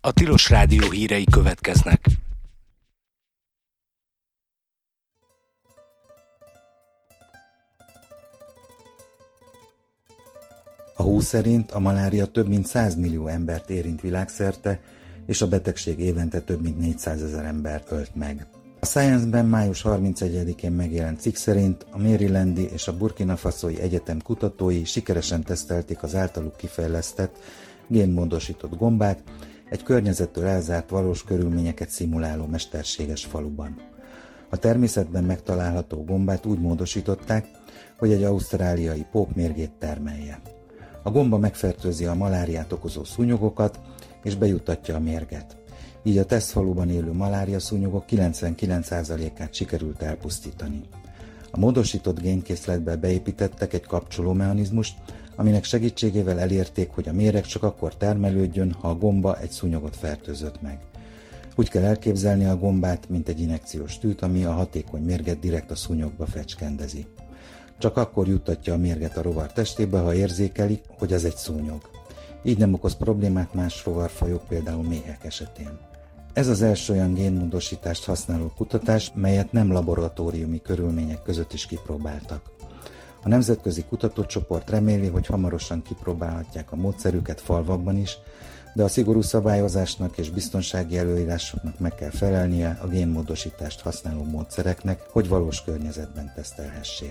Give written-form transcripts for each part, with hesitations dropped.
A Tilos Rádió hírei következnek. A WHO szerint a malária több mint 100 millió embert érint világszerte, és a betegség évente több mint 400 000 embert ölt meg. A Science-ben május 31-én megjelent cikk szerint a Marylandi és a Burkina Fasói Egyetem kutatói sikeresen tesztelték az általuk kifejlesztett, génmódosított gombát egy környezettől elzárt valós körülményeket szimuláló mesterséges faluban. A természetben megtalálható gombát úgy módosították, hogy egy ausztráliai pók mérgét termelje. A gomba megfertőzi a maláriát okozó szúnyogokat, és bejuttatja a mérget. Így a tesztfaluban élő malária szúnyogok 99%-át sikerült elpusztítani. A módosított génkészletbe beépítettek egy kapcsolómechanizmust, aminek segítségével elérték, hogy a méreg csak akkor termelődjön, ha a gomba egy szúnyogot fertőzött meg. Úgy kell elképzelni a gombát, mint egy injekciós tűt, ami a hatékony mérget direkt a szúnyogba fecskendezi. Csak akkor juttatja a mérget a rovar testébe, ha érzékeli, hogy az egy szúnyog. Így nem okoz problémát más rovarfajok, például méhek esetén. Ez az első olyan génmódosítást használó kutatás, melyet nem laboratóriumi körülmények között is kipróbáltak. A nemzetközi kutatócsoport reméli, hogy hamarosan kipróbálhatják a módszerüket falvakban is, de a szigorú szabályozásnak és biztonsági előírásoknak meg kell felelnie a génmódosítást használó módszereknek, hogy valós környezetben tesztelhessék.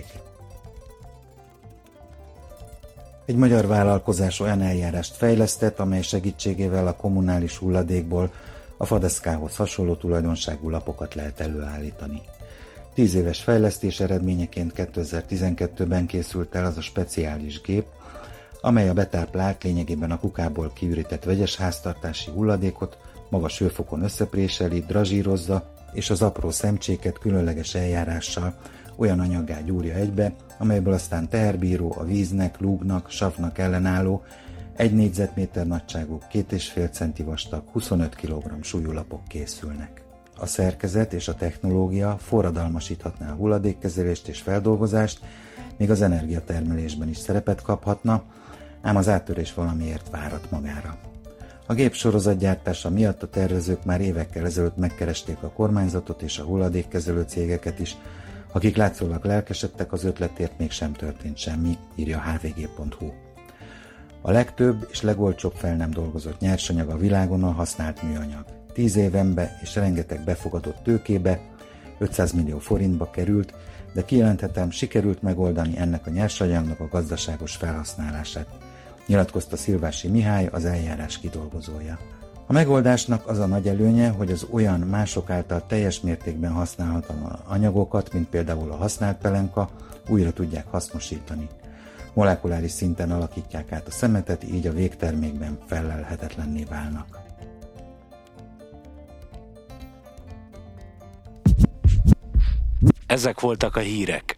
Egy magyar vállalkozás olyan eljárást fejlesztett, amely segítségével a kommunális hulladékból a fadeszkához hasonló tulajdonságú lapokat lehet előállítani. 10 éves fejlesztés eredményeként 2012-ben készült el az a speciális gép, amely a betáplált, lényegében a kukából kiürített vegyes háztartási hulladékot magas hőfokon összepréseli, drazsírozza, és az apró szemcséket különleges eljárással olyan anyaggá gyúrja egybe, amelyből aztán teherbíró, a víznek, lúgnak, savnak ellenálló, 1 négyzetméter nagyságú, 2,5 centi vastag, 25 kg súlyú lapok készülnek. A szerkezet és a technológia forradalmasíthatná a hulladékkezelést és feldolgozást, még az energiatermelésben is szerepet kaphatna, ám az áttörés valamiért várat magára. A gép sorozatgyártása miatt a tervezők már évekkel ezelőtt megkeresték a kormányzatot és a hulladékkezelő cégeket is, akik látszólag lelkesedtek az ötletért, mégsem történt semmi, írja a hvg.hu. A legtöbb és legolcsóbb fel nem dolgozott nyersanyag a világon a használt műanyag. 10 évenbe és rengeteg befogadott tőkébe, 500 millió forintba került, de kijelenthetem, sikerült megoldani ennek a nyersanyagnak a gazdaságos felhasználását, nyilatkozta Szilvási Mihály, az eljárás kidolgozója. A megoldásnak az a nagy előnye, hogy az olyan mások által teljes mértékben használhatatlan anyagokat, mint például a használt pelenka, újra tudják hasznosítani. Molekuláris szinten alakítják át a szemetet, így a végtermékben fellelhetetlenné válnak. Ezek voltak a hírek.